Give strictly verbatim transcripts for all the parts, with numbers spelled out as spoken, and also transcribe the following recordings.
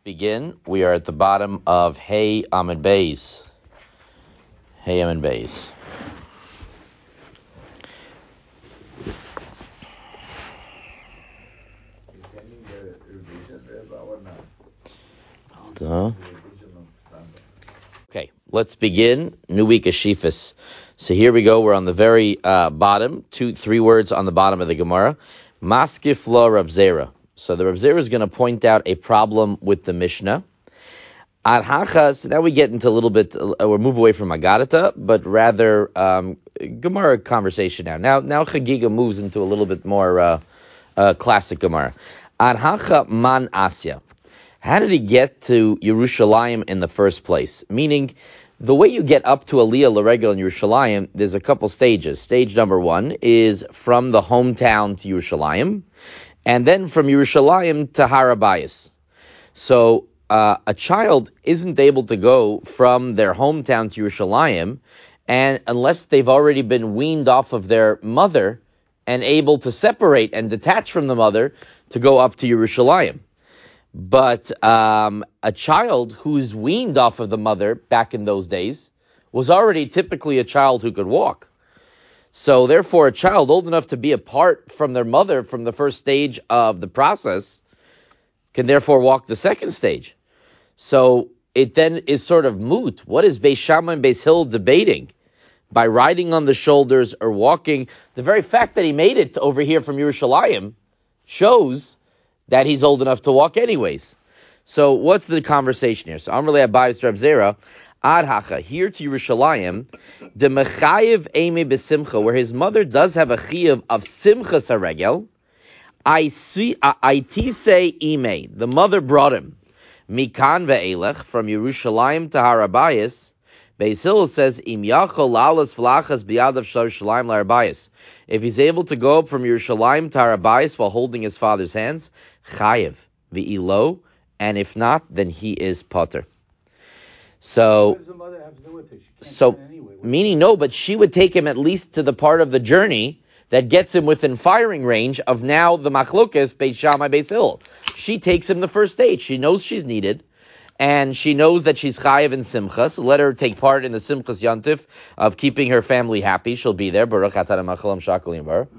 begin. We are at the bottom of Hey Amid Beis. Hey Amid Beis. Hold on. Okay, let's begin. New week of Shifas. So here we go. We're on the very uh, bottom. Two, three words on the bottom of the Gemara. Maskif lo Rab Zera. So the Rab Zera is going to point out a problem with the Mishnah. Ad hachas. Now we get into a little bit. Uh, we'll move away from Agadata, but rather um, Gemara conversation now. Now, now Chagiga moves into a little bit more uh, uh, classic Gemara. Ad hacha man asya. How did he get to Yerushalayim in the first place? Meaning, the way you get up to Aliyah L'Regel in Yerushalayim, there's a couple stages. Stage number one is from the hometown to Yerushalayim, and then from Yerushalayim to Har HaBayis. So uh, a child isn't able to go from their hometown to Yerushalayim, and unless they've already been weaned off of their mother and able to separate and detach from the mother to go up to Yerushalayim. But um, a child who's weaned off of the mother back in those days was already typically a child who could walk. So therefore, a child old enough to be apart from their mother from the first stage of the process can therefore walk the second stage. So it then is sort of moot. What is Beis Shammai and Beis Hillel debating? By riding on the shoulders or walking, the very fact that he made it over here from Yerushalayim shows that he's old enough to walk anyways. So what's the conversation here? So Amrle Abayis Rab Zera, Ad Hacha, here to Yerushalayim, de Mechayev Eime Besimcha, where his mother does have a chiyuv of Simcha Saregel, I see, I say Ime, the mother brought him, Mikan ve'elech, from Yerushalayim to Har HaBayis. Beis Hillel says, Im yachol lalas v'lachas biyadav shel Yerushalayim l'Har HaBayis. If he's able to go up from Yerushalayim to Har HaBayis while holding his father's hands, chayev v'ilo, and if not, then he is potter. So, so meaning no, but she would take him at least to the part of the journey that gets him within firing range of now the machlokes Beis Shammai Beis Hillel. She takes him the first stage. She knows she's needed. And she knows that she's chayiv in simcha, so let her take part in the simchas yantif of keeping her family happy. She'll be there. Baruch atah machalam shakalim bar.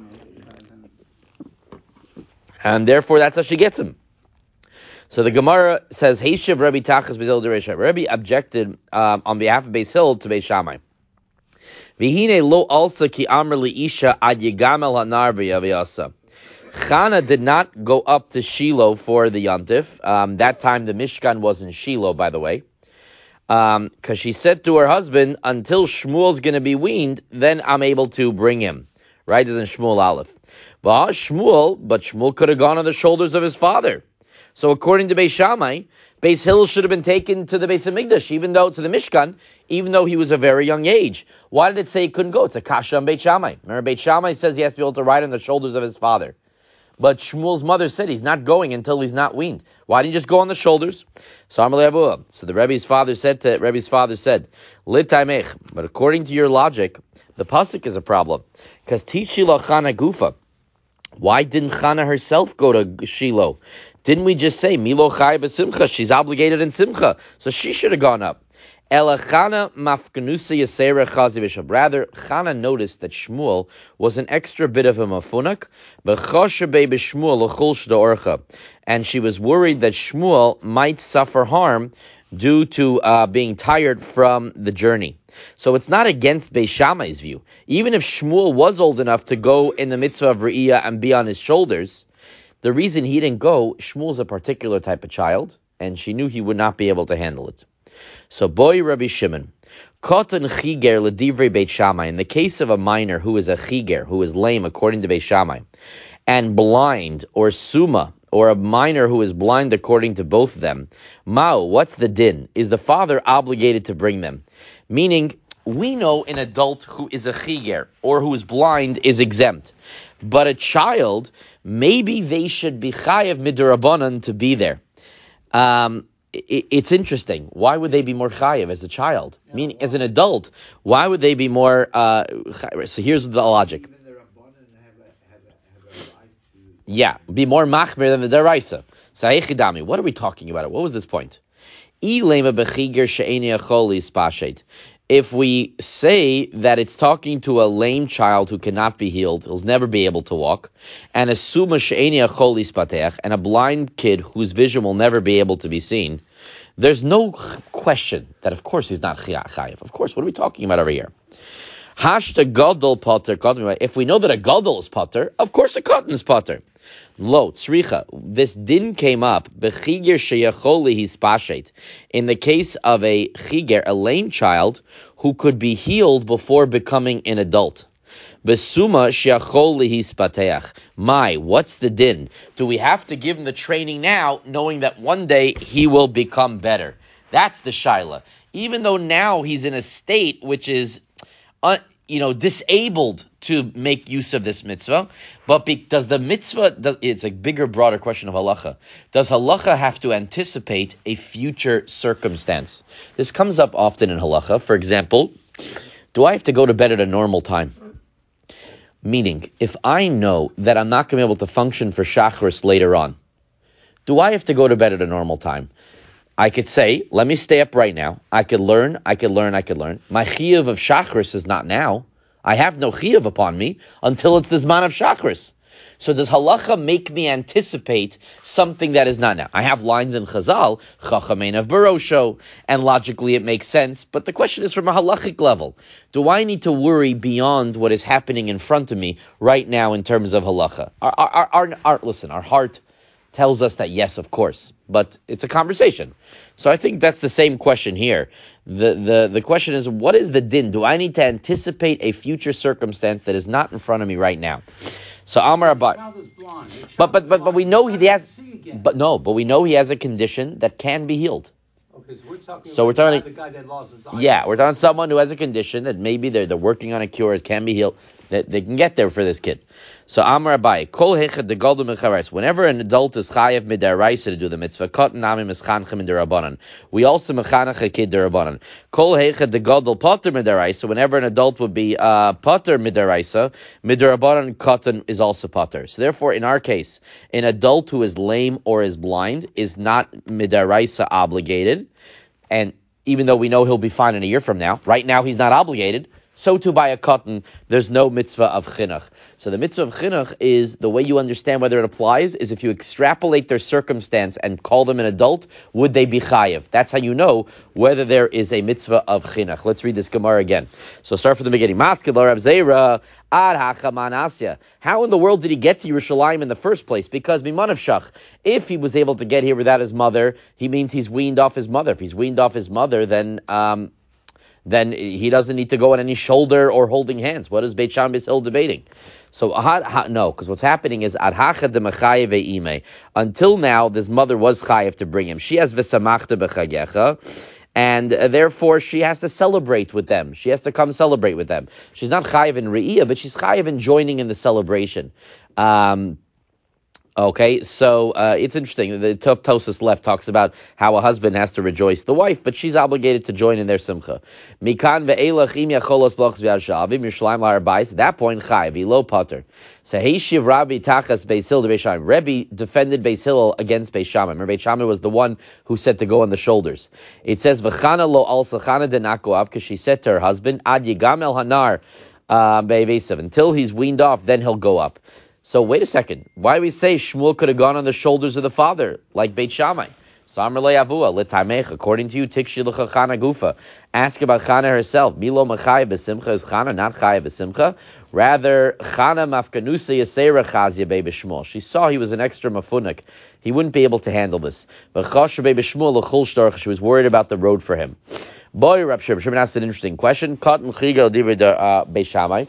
And therefore, that's how she gets him. So the Gemara says, Heishiv Rabbi Tachas Beis Hillel. Rabbi objected um, on behalf of Beis Hillel to Beis Shammai. V'hine lo alsa ki amr li isha ad yigamel hanar v'yaviyasa. Chana did not go up to Shiloh for the Yantif. Um, that time the Mishkan was in Shiloh, by the way. Because um, she said to her husband, until Shmuel's going to be weaned, then I'm able to bring him. Right? This is in Shmuel Aleph. But Shmuel, but Shmuel could have gone on the shoulders of his father. So according to Beis Shammai, Beis Hillel should have been taken to the Beis Hamikdash, even though, to the Mishkan, even though he was a very young age. Why did it say he couldn't go? It's a kasha on Beis Shammai. Remember, Beis Shammai says he has to be able to ride on the shoulders of his father. But Shmuel's mother said he's not going until he's not weaned. Why didn't you just go on the shoulders? So the Rebbe's father said to Rebbe's father said, Litaimech. But according to your logic, the pasuk is a problem. Because Tichi lo Chana Gufa. Why didn't Chana herself go to Shiloh? Didn't we just say Milo Chai b'Simcha? She's obligated in Simcha, so she should have gone up. Rather, Chana noticed that Shmuel was an extra bit of a mafunak, and she was worried that Shmuel might suffer harm due to uh, being tired from the journey. So it's not against Beis Shammai's view. Even if Shmuel was old enough to go in the mitzvah of Re'iyah and be on his shoulders, the reason he didn't go, Shmuel's a particular type of child, and she knew he would not be able to handle it. So, boy, Rabbi Shimon, Kotan Chiger L'divrei Beit Shammai, in the case of a minor who is a Chiger, who is lame according to Beit Shammai, and blind, or Suma, or a minor who is blind according to both of them, Mao, what's the din? Is the father obligated to bring them? Meaning, we know an adult who is a Chiger, or who is blind, is exempt. But a child, maybe they should be Chayev Midurabanan to be there. Um... It's interesting. Why would they be more chayiv as a child? Yeah, Meaning, well, as an adult, why would they be more? Uh, so here's the logic. Have a, have a, have a right to... Yeah, be more machmir than the deraisa. Sa'echidami, what are we talking about? What was this point? If we say that it's talking to a lame child who cannot be healed, he'll never be able to walk, and a and a blind kid whose vision will never be able to be seen, there's no question that of course he's not chayav. Of course, what are we talking about over here? Hashta gadol pater. If we know that a gadol is pater, of course a cotton is pater. Lo, tzricha, this din came up, b'chiger sheyacholi hispashet, in the case of a chiger, a lame child, who could be healed before becoming an adult. Besuma sheyacholi hispateach. My, what's the din? Do we have to give him the training now, knowing that one day he will become better? That's the shaila. Even though now he's in a state which is, uh, you know, disabled to make use of this mitzvah, but be, does the mitzvah, does, it's a bigger, broader question of halacha. Does halacha have to anticipate a future circumstance? This comes up often in halacha. For example, do I have to go to bed at a normal time? Meaning, if I know that I'm not going to be able to function for Shacharis later on, do I have to go to bed at a normal time? I could say, let me stay up right now. I could learn, I could learn, I could learn. My chiyuv of Shacharis is not now. I have no chiyuv upon me until it's the zman of Shacharis. So does halacha make me anticipate something that is not now? I have lines in Chazal, Chachamein of Barosho, and logically it makes sense, but the question is from a halachic level. Do I need to worry beyond what is happening in front of me right now in terms of halacha? Our, our, our, our, listen, our heart tells us that yes, of course, but it's a conversation. So I think that's the same question here. The, the, the question is, what is the din? Do I need to anticipate a future circumstance that is not in front of me right now? So Amar Abba, but but but but we know he has, but no, but we know he has a condition that can be healed. Okay, so we're talking. So we're talking the guy that lost his eye. Yeah, we're talking someone who has a condition that maybe they're they're working on a cure. It can be healed. That they can get there for this kid. So Amar Abai, Kol Hechad the Goldu Mecharais. Whenever an adult is chayav midaraisa to do the mitzvah, Katan Nami Mischanchem Midarabanan. We also mechanach a kid derabanan. Kol Hechad the Goldu Potter midaraisa. Whenever an adult would be uh, Potter midaraisa, midarabanan Katan is also Potter. So therefore, in our case, an adult who is lame or is blind is not midaraisa obligated, and even though we know he'll be fine in a year from now, right now he's not obligated. So too by a cotton, there's no mitzvah of chinuch. So the mitzvah of chinuch is, the way you understand whether it applies is if you extrapolate their circumstance and call them an adult, would they be chayiv? That's how you know whether there is a mitzvah of chinuch. Let's read this Gemara again. So start from the beginning. Maskil Rav Zera ad hachaman asya. How in the world did he get to Yerushalayim in the first place? Because miman of shach. If he was able to get here without his mother, he means he's weaned off his mother. If he's weaned off his mother, then um, then he doesn't need to go on any shoulder or holding hands. What is Beit Shammai Beis Hillel debating? So, no, because what's happening is, until now, this mother was chayev to bring him. She has v'samachta b'chagecha, and uh, therefore she has to celebrate with them. She has to come celebrate with them. She's not chayev in re'iyah, but she's chayev in joining in the celebration. Um... Okay, so uh, it's interesting. The Tosfos left talks about how a husband has to rejoice the wife, but she's obligated to join in their simcha. Mikan ve'elach im yacholos blachs v'yashavim Yerushalayim la'arbais. At that point, chayiv ilo pater. So Heishiv Rabbi Tachas Beis Hillel to Beis Shammai. Rebbe defended Beis Hillel against Beis Shammai. Remember, Beis Shammai was the one who said to go on the shoulders. It says v'chana lo al sachana denako ab, because she said to her husband, ad yigam el hanar be'evesav, until he's weaned off, then he'll go up. So wait a second. Why do we say Shmuel could have gone on the shoulders of the father, like Beit Shammai? Samar le'avua l'tamech. According to you, tikshi l'chachana gufa. Ask about Chana herself. Milo machaya b'simcha, is Chana not chaya b'simcha? Rather, Chana mafkanusa yasera chazia be'be Shmuel. She saw he was an extra mafunik. He wouldn't be able to handle this. V'chasher be'be Shmuel l'chul shtorch. She was worried about the road for him. Boy, Rab Shimon. Shimon asked an interesting question. Katan chigal divrei Beit Shammai.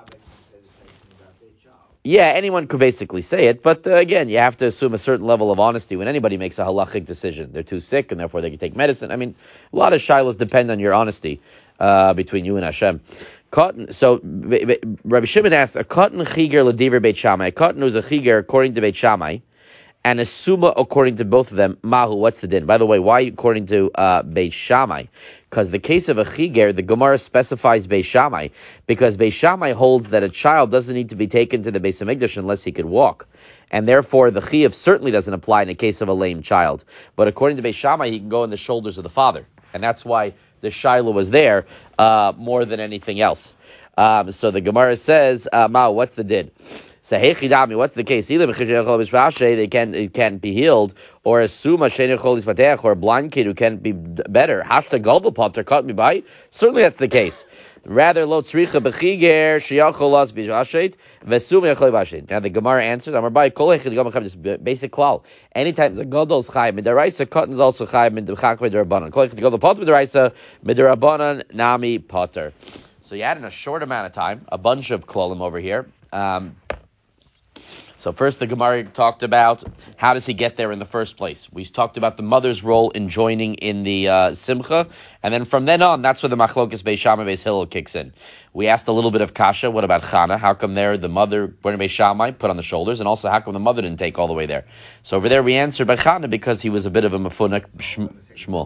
Yeah, anyone could basically say it, but uh, again, you have to assume a certain level of honesty when anybody makes a halachic decision. They're too sick, and therefore they can take medicine. I mean, a lot of shilas depend on your honesty uh, between you and Hashem. Cotton. So Rabbi Shimon asks, a cotton chiger l'divrei Beit Shammai. A cotton who's a chiger according to Beit Shammai, and a suma according to both of them. Mahu, what's the din? By the way, why according to uh, Beis Shammai? Because the case of a chiger, the Gemara specifies Beis Shammai, because Beis Shammai holds that a child doesn't need to be taken to the Beis Hamikdash unless he could walk. And therefore, the chiyuv certainly doesn't apply in the case of a lame child. But according to Beis Shammai, he can go on the shoulders of the father. And that's why the Shiloh was there uh, more than anything else. Um, so the Gemara says, uh, Ma, what's the din? So, hey, chidami, what's the case? Either they can it can't be healed, or a suma or a blind kid who can't be better. Hashta galva potter caught me by. Certainly, that's the case. Rather, lo tzricha bechiger shiyacholas b'ashet vesuma yachol b'ashet. Now the Gemara answers, "Amar by kol echad gam chayv." This basic klal. Anytime the gadol's chayv midaraisa, cotton's also chayv midchak midarabanan. Kol echad gadol potter midaraisa midarabanan nami potter. So you had in a short amount of time a bunch of klolim over here. Um, So first the Gemara talked about how does he get there in the first place. We talked about the mother's role in joining in the uh, simcha, and then from then on, that's where the machlokas Beis Shammai Beis Hillel kicks in. We asked a little bit of kasha, what about Chana? How come there the mother, when Beis Shammai, put on the shoulders, and also how come the mother didn't take all the way there? So over there we answered by Chana because he was a bit of a mafunak shmuel.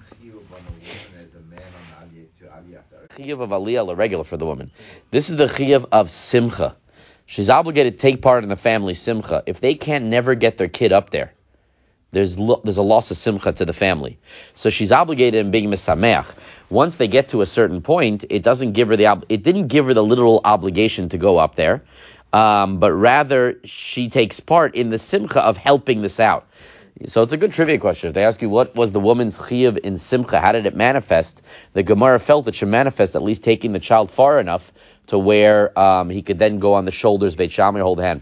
Chiyuv of aliyah regular for the woman. This is the chiyuv of simcha. She's obligated to take part in the family simcha. If they can't never get their kid up there, there's lo- there's a loss of simcha to the family. So she's obligated in being misameach. Once they get to a certain point, it doesn't give her the ob- it didn't give her the literal obligation to go up there, um, but rather she takes part in the simcha of helping this out. So it's a good trivia question. If they ask you what was the woman's chiyuv in simcha, how did it manifest? The Gemara felt it should manifest at least taking the child far enough to where um, he could then go on the shoulders, Beit Shammai, hold hand.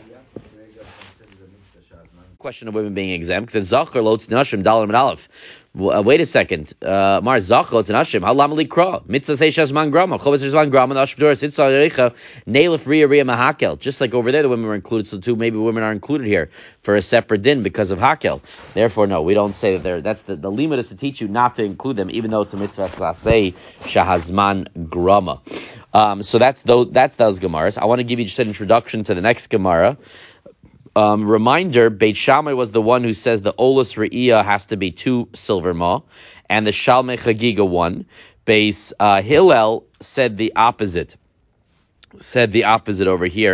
Question of women being exempt, because Zachar lots nashim dalam and aleph. Wait a second. Uh, Mar Zachar lots nashim. Halam likra. Mitzvah seishas man grama. Chovas seishas man grama. Nashim doris. Itzal reicha. Neilif ria ria mahakel. Just like over there, the women were included. So too, maybe women are included here for a separate din because of hakel. Therefore, no, we don't say that they're. That's the the limit is to teach you not to include them, even though it's a mitzvah sasei shahazman grama. Um, so that's those. That's those gemaras. I want to give you just an introduction to the next gemara. Um, reminder, Beit Shammai was the one who says the Olas Re'iyah has to be two silver ma, and the Shalmei Chagiga one. Beis uh, Hillel said the opposite. Said the opposite over here.